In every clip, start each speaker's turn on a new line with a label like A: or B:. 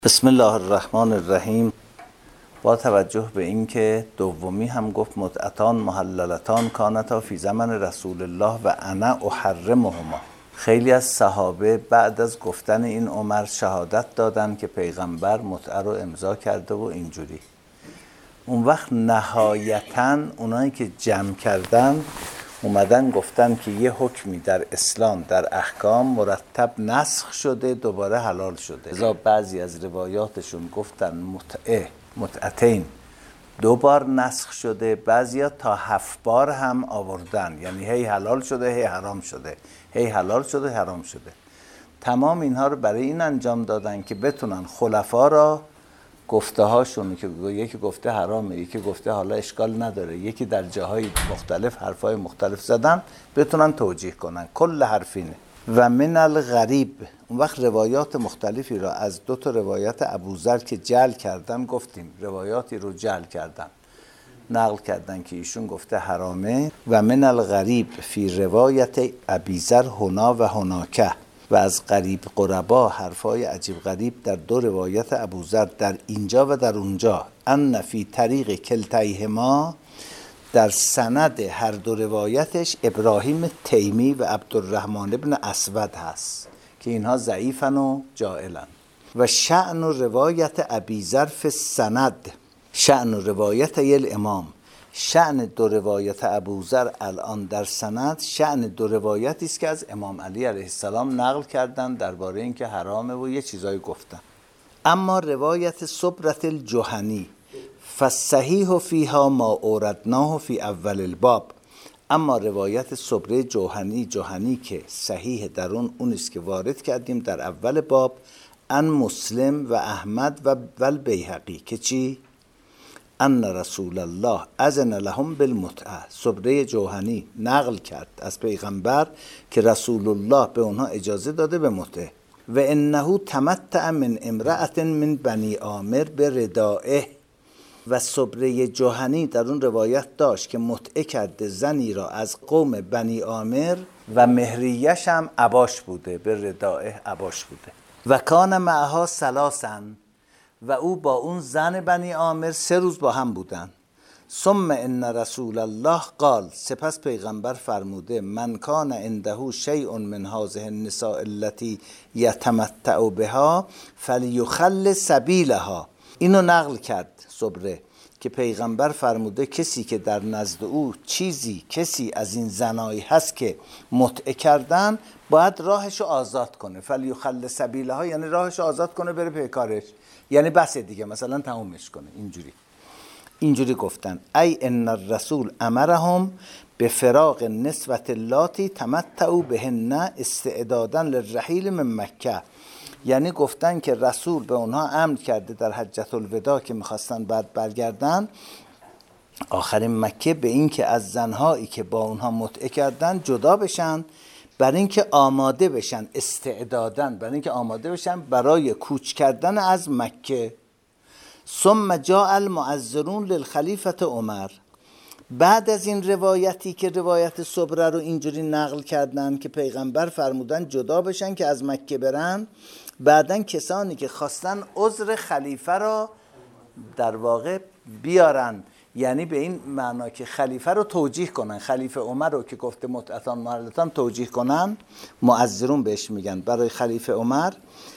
A: بسم الله الرحمن الرحیم. با توجه به اینکه دومی هم گفت متعتان محللتان کانتا فی زمن رسول الله و انا احرمهما، خیلی از صحابه بعد از گفتن این عمر شهادت دادن که پیغمبر متعه رو امضا کرده و اینجوری. اون وقت نهایتاً اونایی که جمع کردن اومدن گفتن که یه حکمی در اسلام در احکام مرتب نسخ شده دوباره حلال شده. لذا بعضی از روایاتشون گفتن متعتین 2 بار نسخ شده، بعضیا تا 7 بار هم آوردن، یعنی هی حلال شده هی حرام شده، هی حلال شده حرام شده. تمام اینها رو برای این انجام دادن که بتونن خلفا را گفته هاشون که یکی گفته حرامه، یکی گفته حالا اشکال نداره، یکی در جاهای مختلف حرفای مختلف زدن، بتونن توجیه کنن. کل حرفینه. و من الغریب، اون وقت روایات مختلفی را از 2 روایت ابوذر که جعل کردن گفتیم، روایاتی رو جعل کردن نقل کردن که ایشون گفته حرامه. و من الغریب فی روایت ابیذر هنا و هناکه، و از غریب قربا حرفای عجیب غریب در 2 روایت ابوذر در اینجا و در اونجا، ان فی طریق کلتیهما، در سند هر 2 روایتش ابراهیم تیمی و عبدالرحمن ابن اسود هست که اینها ضعیفن و جائلن. و شأن روایت ابیذر فی السند شأن روایت الامام، شأن 2 روایت ابوذر الان در سند شأن 2 روایتی است که از امام علی علیه السلام نقل کردن درباره اینکه حرامه و یه چیزایی گفتن. اما روایت صبرة الجهنی فالصحیح فیها ما اوردناه فی اول الباب، اما روایت صبره جهنی که صحیح در اون است که وارد کردیم در اول باب، ان مسلم و احمد و البیهقی که چی؟ ان رسول الله اذن لهم بالمتعه، صبره جوهنی نقل کرد از پیغمبر که رسول الله به اونها اجازه داده به متعه. و انه تمتع من امرأة من بنی عامر بردائه، و صبره جوهنی در اون روایت داشت که متعه کرده زنی را از قوم بنی عامر و مهریش هم عباش بوده، به ردائه عباش بوده. و کان معها 3 و او با اون زن بنی عامر 3 روز با هم بودن. ثم ان رسول الله قال، سپس پیغمبر فرموده من کان عنده شیء من هذه النساء التي یتمتع بها فلیخل سبیلها. اینو نقل کرد صبره که پیغمبر فرموده کسی که در نزد او کسی از این زنایی هست که متعه کردن باید راهشو آزاد کنه. فلیخل سبیلها یعنی راهشو آزاد کنه بره پیکارش، یعنی بس دیگه، مثلا تمومش کنه. اینجوری گفتن. ای ان الرسول امرهم بفراق النسوة اللاتی تمتعوا بهن استعدادا للرحیل من مکه، یعنی گفتن که رسول به اونها امر کرده در حجة الوداع که میخواستن بعد برگردن آخرین مکه به این که از زنهایی که با اونها متعه کردن جدا بشن، برای اینکه آماده بشن استعدادن، برای اینکه آماده بشن برای کوچ کردن از مکه. ثم جاء المعذرون للخلیفة عمر، بعد از این روایتی که روایت صبره رو اینجوری نقل کردن که پیغمبر فرمودن جدا بشن که از مکه برن، بعدن کسانی که خواستن عذر خلیفه را در واقع بیارن، یعنی به این معنا که خلیفه رو توجیه کنن، خلیفه عمر رو که گفته متعتان محللتان توجیه کنن، معذرون بهش میگن برای خلیفه عمر.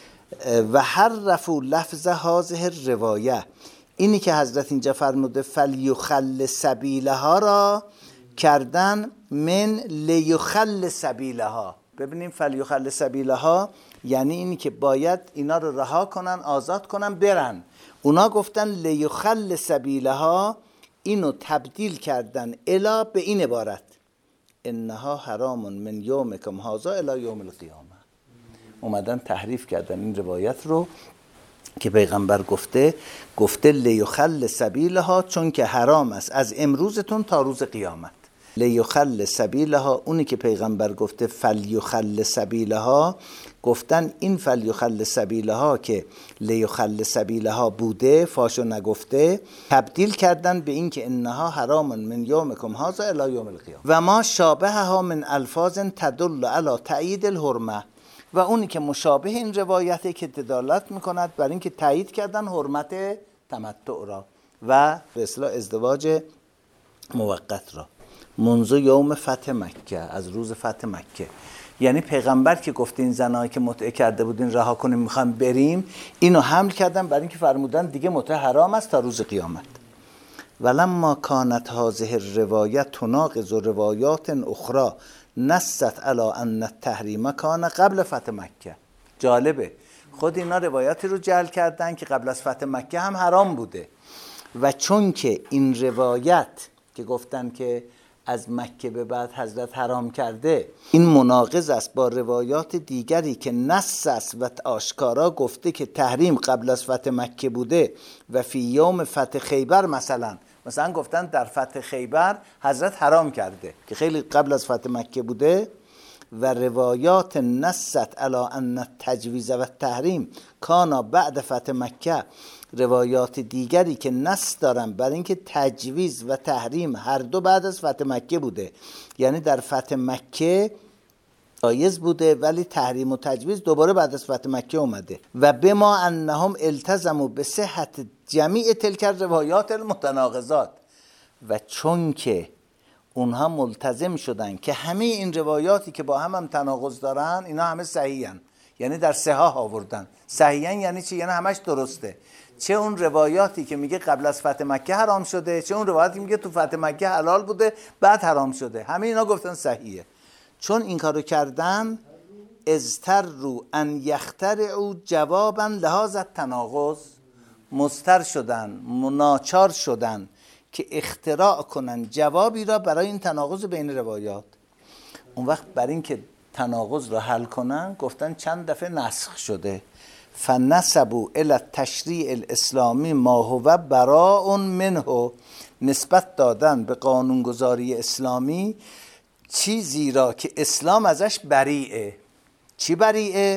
A: و حرفوا لفظ هذه الروایه، اینی که حضرت اینجا فرموده فلیخل سبیلها را کردن من لیخل سبیلها. ببینیم فلیخل سبیلها یعنی اینی که باید اینا رو رها کنن، آزاد کنن برن. اونا گفتن لیخل سبیلها، اینو تبدیل کردن الا به این عبارت انها حرام من یومکم هذا الی یوم القیامه. اومدن تحریف کردن این روایت رو که پیغمبر گفته لیخل سبیلها، چون که حرام است از امروزتون تا روز قیامت. لیخل سبیلها، اونی که پیغمبر گفته فلیخل سبیلها، گفتن این فلیخل سبیلها که لیخل سبیلها بوده فاشو نگفته، تبدیل کردن به این که انها حرام من یومکم هذا الی یوم القیامه. و ما شابهها من الفاظ تدل علی تأیید الحرمه، و اونی که مشابه این روایته که دلالت میکند بر اینکه تایید کردن حرمت تمتع را و به اصطلاح ازدواج موقت را منذ یوم فتح مکه، از روز فتح مکه. یعنی پیغمبر که گفته این زنایی که متعه کرده بودین رها کنیم میخوایم بریم، اینو حمل کردن برای اینکه فرمودن دیگه متعه حرام است تا روز قیامت. ولما کانت هذه الروایت تناقض روایات اخرى نصت علی ان التحریم کان قبل فتح مکه. جالبه، خود اینا روایاتی رو جعل کردن که قبل از فتح مکه هم حرام بوده و چون که این روایت که گفتن که از مکه به بعد حضرت حرام کرده این مناقض است با روایات دیگری که نص است و آشکارا گفته که تحریم قبل از فتح مکه بوده و فی یوم فتح خیبر مثلا گفتن در فتح خیبر حضرت حرام کرده که خیلی قبل از فتح مکه بوده و روایات نصت علی ان التجویز و التحریم کانا بعد فتح مکه، روایات دیگری که نص دارن بر اینکه تجویز و تحریم هر دو بعد از فتح مکه بوده، یعنی در فتح مکه جایز بوده ولی تحریم و تجویز دوباره بعد از فتح مکه اومده و بما انهم التزموا بصحت جمیع تلک روایات المتناقضات، و چون که اونها ملتزم شدن که همه این روایاتی که با هم تناقض دارن اینا همه صحیحن، یعنی در صحاح آوردن. صحیحن یعنی چی؟ یعنی همش درسته، چه اون روایاتی که میگه قبل از فتح مکه حرام شده، چه اون روایاتی میگه تو فتح مکه حلال بوده بعد حرام شده، همه اینا گفتن صحیحه. چون این کارو کردن اضطروا ان یخترعوا جوابا لهذا التناقض، مضطر شدن، ناچار شدن که اختراع کنن جوابی را برای این تناقض بین روایات. اون وقت برای اینکه تناقض را حل کنن گفتن چند دفعه نسخ شده، فنسبوا الی التشریع الاسلامی ما هو براء منه، نسبت دادن به قانونگذاری اسلامی چیزی را که اسلام ازش بریئه. چی بریئه؟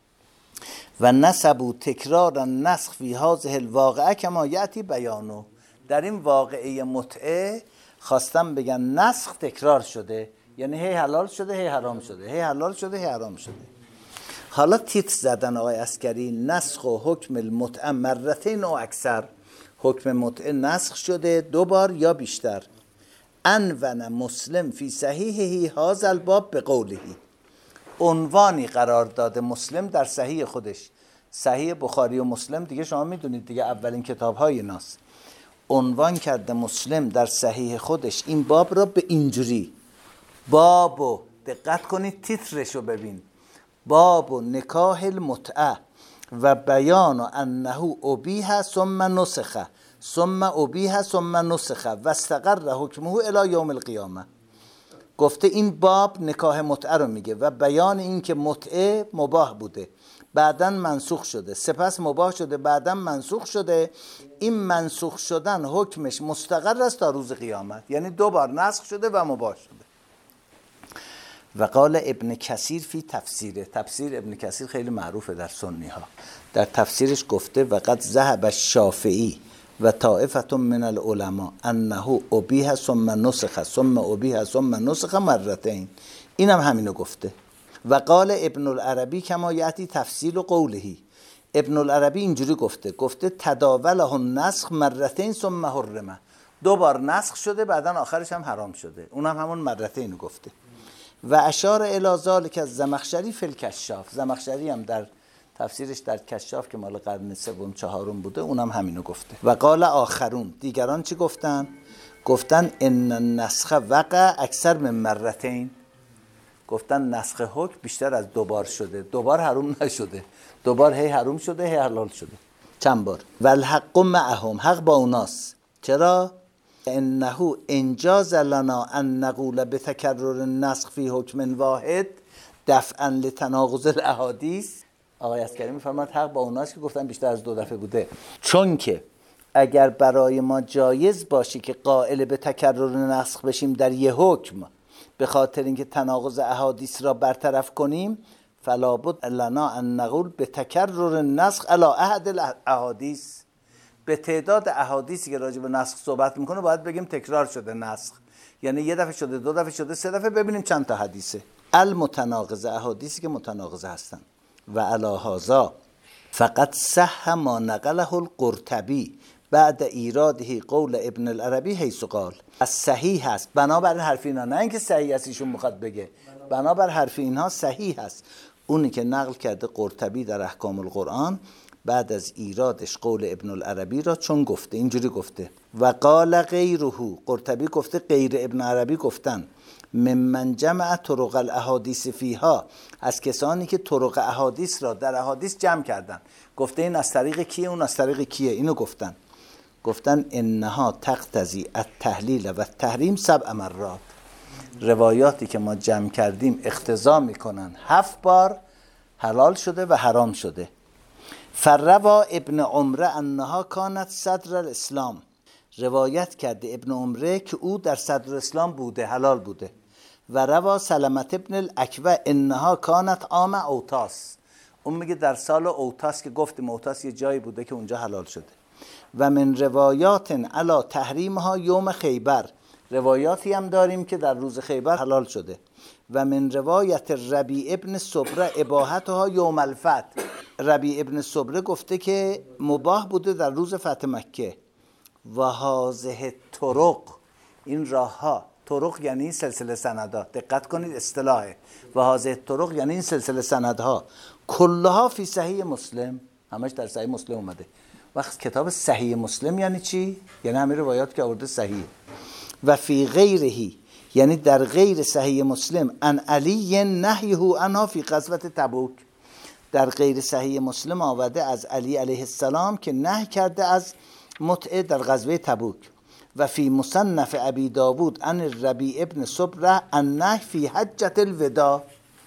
A: و نسبوا تکرار النسخ فی هذه الواقعه کما یأتی بیانه، در این واقعه متعه خواستم بگن نسخ تکرار شده، یعنی هی حلال شده هی حرام شده، هی حلال شده هی حرام شده. حالا تیتر زدن آقای عسکری، نسخ و حکم المتعه مرتين و اکثر، حکم متعه نسخ شده 2 بار یا بیشتر. انون مسلم فی صحیحه هذا الباب به قوله، عنوانی قرار داده مسلم در صحیح خودش، صحیح بخاری و مسلم دیگه شما میدونید دیگه اولین کتاب های ناس، عنوان کرده مسلم در صحیح خودش این باب را به اینجوری، بابو، دقت کنید تیترشو ببین، باب نکاح المتعه و بیان انه ابیح ثم نسخ ثم ابیح ثم نسخ و استقر حکمه الی یوم القیامه. گفته این باب نکاح متعه رو میگه و بیان این که متعه مباح بوده بعداً منسوخ شده، سپس مباح شده بعداً منسوخ شده، این منسوخ شدن حکمش مستقر است تا روز قیامت، یعنی 2 بار نسخ شده و مباح شده. و قال ابن کثیر فی تفسیره، تفسیر ابن کثیر خیلی معروفه در سنی ها، در تفسیرش گفته و قد ذهب الشافعی و طائفه من العلماء انه ابیح ثم نسخ ثم ابیح ثم نسخ مرتين، اینم همینو گفته. و قال ابن العربی کما یأتی تفصیل قوله، ابن العربی اینجوری گفته تداوله النسخ مرتين ثم حرمه، 2 بار نسخ شده بعدن آخرش هم حرام شده، اونم همون مرتين گفته. و اشار الی ذلک از زمخشری فی الکشاف، زمخشری هم در تفسیرش در کشاف که مال قرن 3 و 4 بوده اونم همینو گفته. و قال آخرون، دیگران چی گفتن؟ گفتن ان النسخ وقع اکثر من مرتين، گفتن نسخ حکم بیشتر از 2 بار شده، 2 بار حرام نشده، 2 بار هی حرام شده هی حلال شده، چند بار. و الحق معهم، حق با اوناست. چرا؟ انه انجاز لنا ان نقول بتکرر النسخ فی حکم واحد دفعا لتناقض الاحادیث. آقای عسکری میفرماد حق با اوناست که گفتن بیشتر از 2 دفعه بوده، چون که اگر برای ما جایز باشه که قائل به تکرر نسخ بشیم در یه حکم به خاطر اینکه تناقض احادیث را برطرف کنیم، فلا بد لنا ان نقول به تکرر نسخ علی احد الاحادیث، به تعداد احادیثی که راجع به نسخ صحبت میکنه باید بگیم تکرار شده نسخ، یعنی 1 دفعه شده 2 دفعه شده 3 دفعه، ببینیم چند تا حدیثه. المتناقضه، احادیثی که متناقضه هستند. و علی هذا فقط صح ما نقله القرطبی بعد ایراده قول ابن العربی حیث قال. از صحیح هست بنابر حرف اینا، نه اینکه صحیح است ایشون میخواد بگه، بنابر حرف اینها صحیح هست اونی که نقل کرده قرطبی در احکام القرآن بعد از ایرادش قول ابن العربی را، چون گفته اینجوری گفته و قال غیره، قرطبی گفته غیر ابن عربی گفتن، ممن جمع طرق الاحادیث فیها، از کسانی که طرق احادیث را در احادیث جمع کردن، گفته این از طریق کیه اون از طریق کیه، اینو گفتن انها تقتضی التحلیل و التحریم 7 مرات. روایاتی که ما جمع کردیم اقتضا میکنن 7 بار حلال شده و حرام شده. فروا ابن عمره انها کانت صدر الاسلام، روایت کرده ابن عمره که او در صدر اسلام بوده، حلال بوده. و روا سلمت ابن الاکوع انها کانت عام اوتاس، اون میگه در سال اوتاس که گفتیم اوتاس یه جایی بوده که اونجا حلال شده. و من روایات علی تحریمها یوم خیبر، روایاتی هم داریم که در روز خیبر حلال شده. و من روایت ربیع ابن صبره اباحتها یوم الفتح، ربیع ابن صبره گفته که مباح بوده در روز فتح مکه. و هذه طرق، این راه ها، طرق یعنی سلسله سندها، دقت کنید اصطلاحه، و هذه طرق یعنی این سلسله سندها، کلها فی صحیح مسلم، همش در صحیح مسلم اومده. وقت کتاب صحیح مسلم یعنی چی؟ یعنی همین روایات که آورده صحیح. و فی غیره، یعنی در غیر صحیح مسلم، ان علی نهیه عنها فی غزوه تبوک، در غیر صحیح مسلم آورده از علی علیه السلام که نهی کرده از متعه در غزوه تبوک. و فی مصنف ابی داود ان ربیع ابن صبره النهی فی حجة الوداع،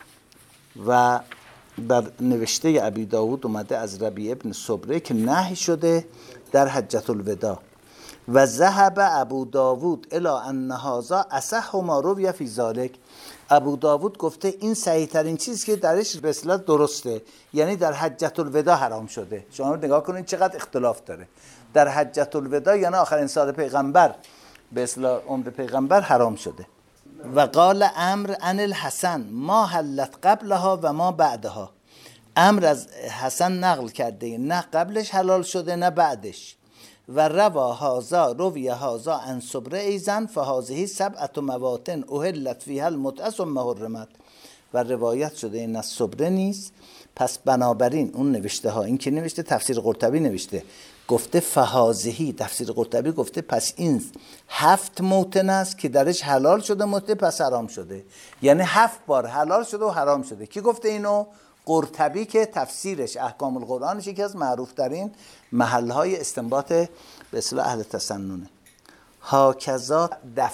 A: و در نوشته ابی داود اومده از ربیع ابن صبره که نهی شده در حجة الوداع. و ذهب ابو داود الی ان هذا اصح ما روی فی ذلک، ابو داود گفته این صحیح ترین چیز که درش به اصطلاح درسته، یعنی در حجة الوداع حرام شده. شما نگاه کنید چقدر اختلاف داره. در حجة الوداع یعنی آخرین سال پیغمبر، به اصطلاح عمر پیغمبر حرام شده. و قال امر عن الحسن ما حلت قبلها و ما بعدها، امر از حسن نقل کرده نه قبلش حلال شده نه بعدش. و روا هازا روی هازا عن صبره ایزن فهازهی 7 مواطن اهلت فیها المتعه ثم حرمت، و روایت شده این از صبره نیست. پس بنابراین اون نوشته ها، این که نوشته تفسیر قرطبی نوشته، گفته فهازهی، تفسیر قرطبی گفته پس این 7 موطن است که درش حلال شده متعه پس حرام شده، یعنی 7 بار حلال شده و حرام شده. کی گفته اینو؟ قرطبی که تفسیرش احکام القرآنش یکی از معروف ترین محلهای استنباط به اصطلاح اهل تسننه. هاکذا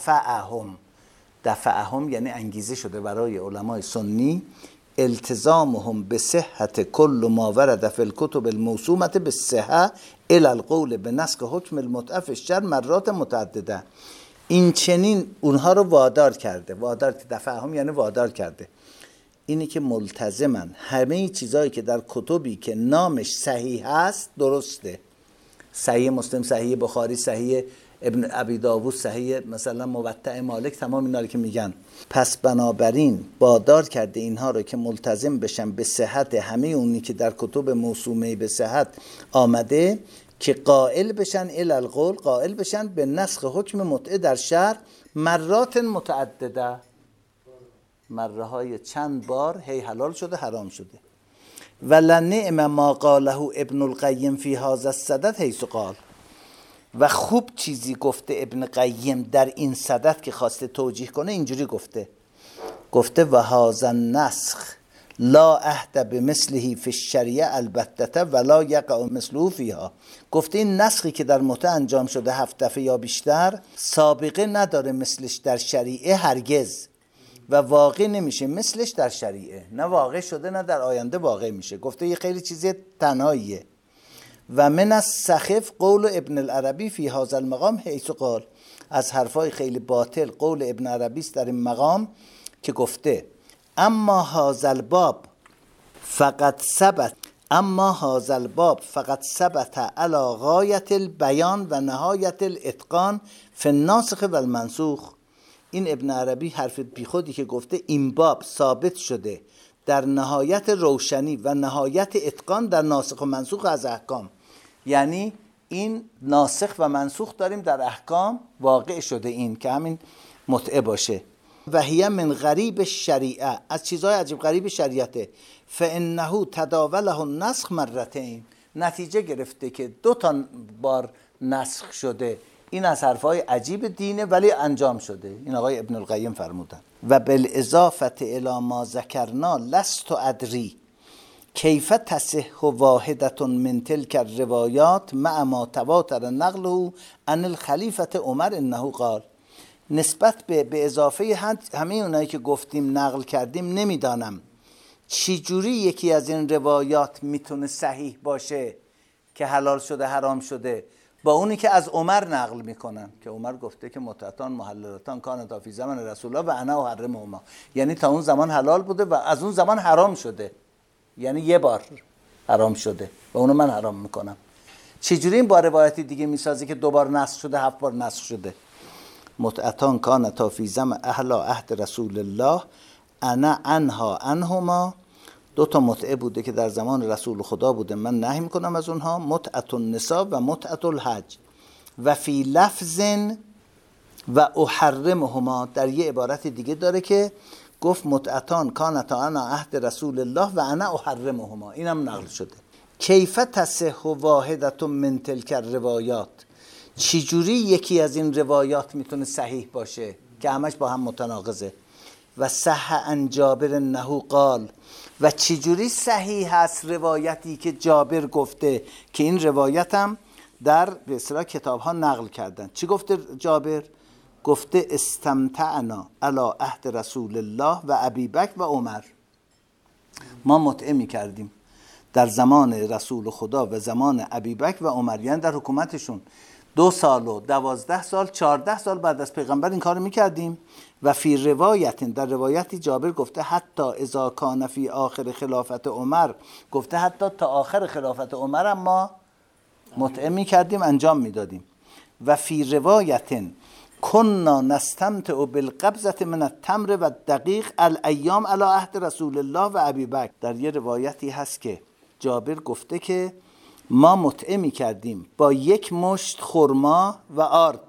A: دفعهم یعنی انگیزه شده برای علمای سنی التزامهم به صحت کل ما ورد فی الکتب الموسومه بالصحه الی القول بنسخ حکم المتعه فی الشرع مرات متعدده. این چنین اونها رو وادار کرده، وادار دفعهم یعنی وادار کرده، اینی که ملتزمن همه چیزایی که در کتبی که نامش صحیح هست درسته، صحیح مسلم، صحیح بخاری، صحیح ابن ابی داوود، صحیح مثلا موطأ مالک، تمام اینا رو که میگن، پس بنابراین وادار کرده اینها رو که ملتزم بشن به صحت همه اونی که در کتب موسومه به صحت آمده، که قائل بشن الی القول، قائل بشن به نسخ حکم متعه در شرع مرات متعدده، مره های چند بار هی حلال شده حرام شده. ولنعم ما قاله ابن القیم فی هذا الصدد حیث قال، و خوب چیزی گفته ابن قیم در این صدد که خواسته توجیه کنه، اینجوری گفته و هذا النسخ لا عهد بمثله فی الشریعه البته ولا یقع مثله فیها، گفته این نسخی که در متعه انجام شده 7 دفعه یا بیشتر سابقه نداره مثلش در شریعه هرگز، و واقع نمیشه مثلش در شریعه، نه واقع شده نه در آینده واقع میشه. گفته یه خیلی چیز تنهاییه. و من السخف قول ابن العربی فی هذا المقام حیث قال، از حرفای خیلی باطل قول ابن عربی است در این مقام که گفته اما هذا الباب فقط ثبت علی غایت البیان و نهایت الاتقان فی الناسخ و المنسوخ، این ابن عربی حرف بیخودی که گفته این باب ثابت شده در نهایت روشنی و نهایت اتقان در ناسخ و منسوخ از احکام. یعنی این ناسخ و منسوخ داریم در احکام واقع شده، این که همین متعه باشه. و هی من غریب شریعه، از چیزهای عجیب غریب شریعته. فانه تداوله النسخ مرتين، نتیجه گرفته که 2 بار نسخ شده. این از حرفای عجیب دینه ولی انجام شده. این آقای ابن القیم فرمودن. و بالاضافه الی ما ذکرنا لست ادری کیف تصح واحدة من تلك الروایات مع ما تواتر نقله عن الخلیفة عمر انه قال. نسبت به اضافه همه اونایی که گفتیم نقل کردیم نمیدانم چی جوری یکی از این روایات میتونه صحیح باشه که حلال شده حرام شده با اونی که از عمر نقل میکنن که عمر گفته که متعتان محللتان کانتا فی زمن رسول الله و انا احرمهما، یعنی تا اون زمان حلال بوده و از اون زمان حرام شده، یعنی یه بار حرام شده و اونو من حرام میکنم. چجوری این با روایتی دیگه میسازه که 2 بار نسخ شده 7 بار نسخ شده؟ متعتان کانتا فی زمن اهل عهد رسول الله انا عنها عنهما، 2 متعه بوده که در زمان رسول خدا بوده، من نهی میکنم از اونها، متعت النساء و متعت الحج. و فی لفظ و احرمهما، در یه عبارت دیگه داره که گفت متعتان کانتا انا عهد رسول الله و انا احرمهما، اینم نقل شده. کیف تصح واحدة من تلک الروایات، چجوری یکی از این روایات میتونه صحیح باشه که همش با هم متناقضه؟ و صح عن جابر انه قال، و چجوری صحیح هست روایتی که جابر گفته که این روایت هم در به اصطلاح کتاب ها نقل کردن. چی گفته جابر؟ گفته استمتعنا علی عهد رسول الله و ابی بکر و عمر، ما متعه می کردیم در زمان رسول خدا و زمان ابی بکر و عمر، یعنی در حکومتشون 2 سال و 12 سال 14 سال بعد از پیغمبر این کار رو میکردیم. و فی روایت، در روایتی جابر گفته حتی اذا کان فی آخر خلافت عمر، گفته حتی تا آخر خلافت عمر هم ما متعه میکردیم انجام میدادیم. و فی روایت کنا نستمتع بالقبضة من التمر و الدقیق الایام علی عهد رسول الله و ابی بکر. در یه روایتی هست که جابر گفته که ما متعه می کردیم با 1 مشت خرما و آرد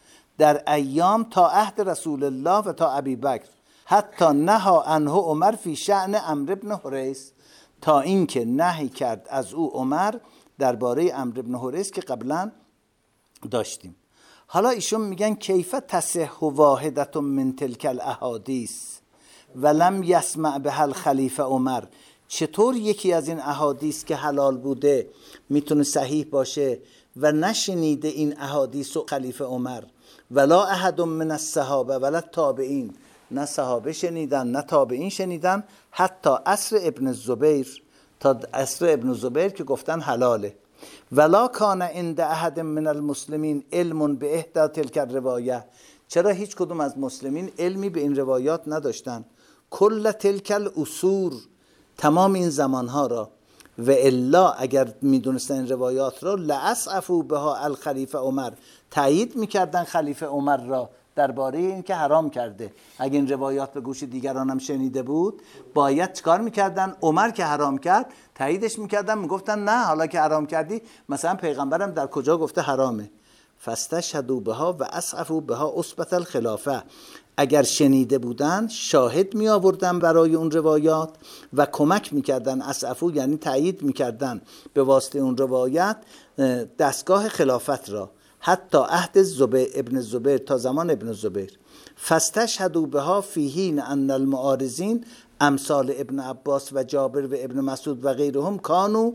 A: در ایام تا عهد رسول الله و تا ابی بکر، حتی نهی عنه عمر فی شأن عمرو بن حریث، تا اینکه نهی کرد از او عمر درباره عمرو بن حریث که قبلا داشتیم. حالا ایشون میگن کیف تصح واحدة من تلک الاحادیث ولم یسمع بها الخلیفه عمر، چطور یکی از این احادیث که حلال بوده میتونه صحیح باشه و نشنیده این احادیث و خلیفه عمر؟ ولا احد من الصحابه ولا تابعین، نه صحابه شنیدن نه تابعین شنیدن، حتی عصر ابن الزبیر، تا عصر ابن الزبیر که گفتن حلاله. ولا کان عند احد من المسلمین علم به احدى تلک الروایه، چرا هیچ کدوم از مسلمین علمی به این روایات نداشتن؟ کل تلک الاصول، تمام این زمانها را. و الا اگر میدونستن این روایات را لاسعفوا بها الخلیفه عمر، تایید میکردن خلیفه عمر را درباره این که حرام کرده. اگر این روایات به گوش دیگران هم شنیده بود باید چکار میکردن؟ عمر که حرام کرد تاییدش میکردن، میگفتن نه حالا که حرام کردی، مثلا پیغمبرم در کجا گفته حرامه، فاستشهدوا بها و اسعفوا بها اثبت الخلافه، اگر شنیده بودن شاهد می آوردن برای اون روایات و کمک میکردن، اسعفو یعنی تایید میکردن به واسطه اون روایت دستگاه خلافت را، حتی عهد ابن زبیر، تا زمان ابن زبیر. فاستشهدوا بها فی حین ان المعارضین امثال ابن عباس و جابر و ابن مسعود و غیرهم کانوا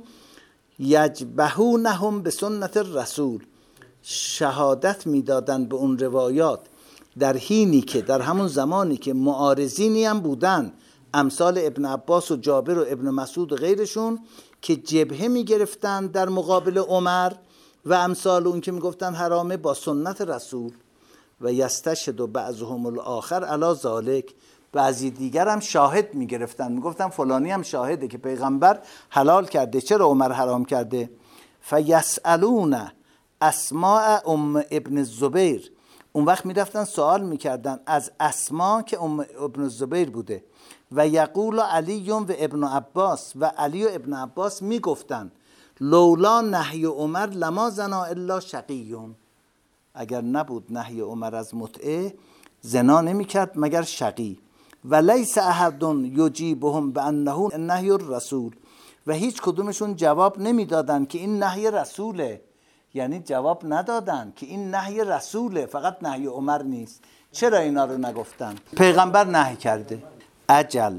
A: یجبهونهم به سنت الرسول، شهادت میدادن به اون روایات در حینی که در همون زمانی که معارضینی هم بودن، امثال ابن عباس و جابر و ابن مسعود و غیرشون، که جبهه میگرفتن در مقابل عمر و امثال اون که میگفتن حرامه با سنت رسول. و یستشهد بعضهم الاخر علی ذالک، بعضی دیگر هم شاهد میگرفتن، میگفتن فلانی هم شاهده که پیغمبر حلال کرده، چرا عمر حرام کرده؟ فیسالون اسماء ابن الزبیر، اون وقت میرفتن سوال میکردن از اسما که ابن الزبیر بوده و یقول علی و ابن عباس و علی و ابن عباس میگفتن لولا نهی عمر لما زنا الا شقی، اگر نبود نهی عمر از متعه زنا نمیکرد مگر شقی. و لیس احد یجیبهم بانه نهی الرسول، و هیچ کدومشون جواب نمیدادن که این نهی رسوله، یعنی جواب ندادن که این نهی رسوله، فقط نهی عمر نیست. چرا اینا رو نگفتن؟ پیغمبر نهی کرده. اجل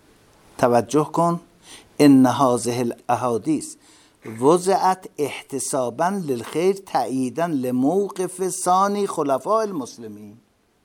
A: توجه کن، ان هذه الاحادیث وضعت احتسابا للخیر تأییدا لموقف ثانی خلفاء المسلمین.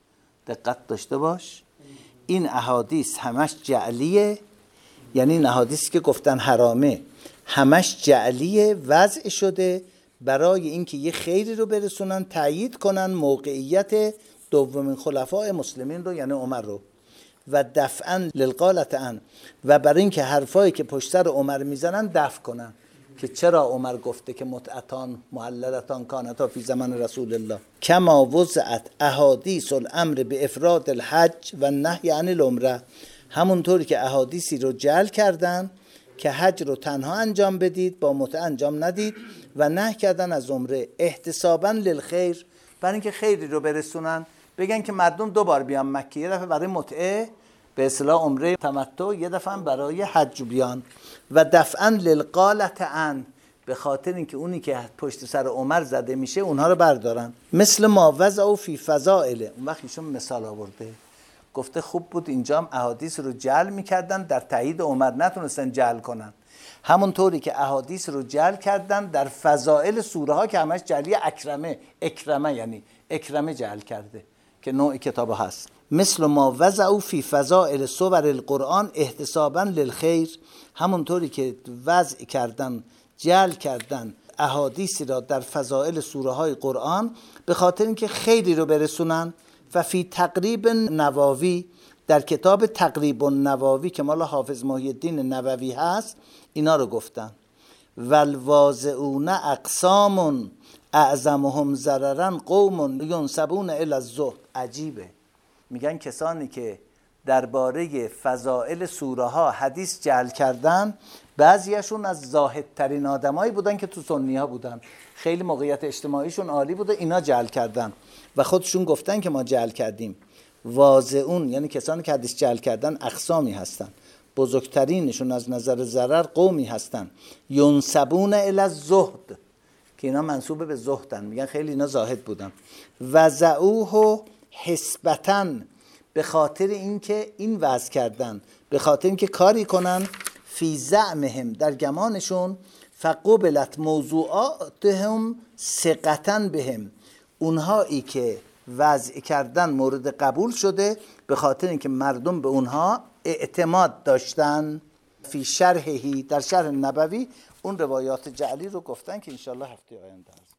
A: دقت داشته باش، این احادیث همش جعلیه، یعنی این احادیث که گفتن حرامه همش جعلیه، وضع شده برای اینکه یه خیری رو برسونن، تأیید کنن موقعیت دومین خلفاء مسلمین رو، یعنی عمر رو، و دفعا للقالة عن، و برای اینکه حرفایی که پشت سر عمر میزنن دفع کنن که چرا عمر گفته که متعتان محللتان کانتا فی زمان رسول الله. کما وضعت احادیث الامر به افراد الحج و نهی عن العمره، همونطوری که احادیثی رو جعل کردن که حج رو تنها انجام بدید، با متعه انجام ندید، و نهی کردن از عمره احتسابا للخیر، برای اینکه خیری رو برسونن، بگن که مردم دو بار بیان مکه، یه دفعه برای متعه به اصطلاح عمره تمتع، یه دفعه برای حج بیان، و دفعا للقالة عن، به خاطر اینکه اونی که پشت سر عمر زده میشه اونها رو بردارن. مثل ما وضعوا فی فضائله، اون وقت ایشون مثال آورده، گفته خوب بود اینجا هم احادیث رو جعل میکردن، در تایید عمر نتونستن جعل کنن، همونطوری که احادیث رو جعل کردن در فضائل سوره ها که همش جعلی اکرمه یعنی اکرمه جعل کرده که نوع کتاب هست. مثل ما وضعوا فی فضائل سور القرآن احتسابا للخیر، همونطوری که وضع کردن جعل کردن احادیثی را در فضائل سوره های قرآن به خاطر اینکه خیری رو برسونن. و فی تقریب نووی، در کتاب تقریب النووی که مال حافظ محی الدین نووی هست، اینا رو گفتن والواضعون اقسام اعظمهم ضررا قوم ینسبون الی الزهد. عجیبه، میگن کسانی که درباره فضائل سوره ها حدیث جعل کردن، بعضیشون از زاهدترین آدمایی بودن که تو سنی ها بودن، خیلی موقعیت اجتماعیشون عالی بوده، اینا جعل کردن و خودشون گفتن که ما جعل کردیم. واضعون یعنی کسانی که حدیث جعل کردن اقسامی هستن، بزرگترینشون از نظر ضرر قومی هستن ینسبون الی الزهد، که اینا منسوب به زهدن، میگن خیلی اینا زاهد بودن. وضعوه حسبتاً، به خاطر اینکه این وضع کردن، به خاطر اینکه کاری کنن، فی زعمهم در گمانشون، فقبلت موضوعاتهم ثقتاً بهم، اونهایی که وضع کردن مورد قبول شده به خاطر اینکه مردم به اونها اعتماد داشتن. فی شرحهی، در شرح نبوی اون روایات جعلی رو گفتن که انشالله هفته آینده